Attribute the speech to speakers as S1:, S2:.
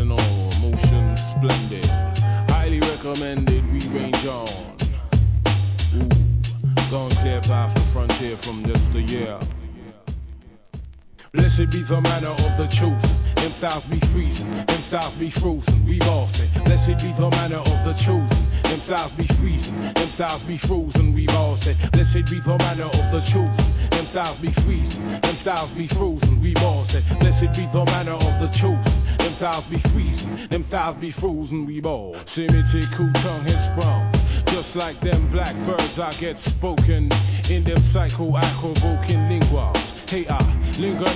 S1: original, motion splendid, highly recommended, we range on. Ooh, gone clear past the frontier from just a year. Blessed be the manner of the chosen. Them styles be freezing, them styles be frozen. We've all said, blessed be the manner of the chosen. Them styles be freezing, them styles be frozen. We've all said, blessed be the manner of the chosen. Them styles be freezing, them styles be frozen. We've all said, blessed be the manner of the chosen. Them styles be freezing, them styles be frozen. We've all Shimity, cool tongue has sprung. Just like them blackbirds, I get spoken in them psycho-acro-voking linguals. Hey, I linger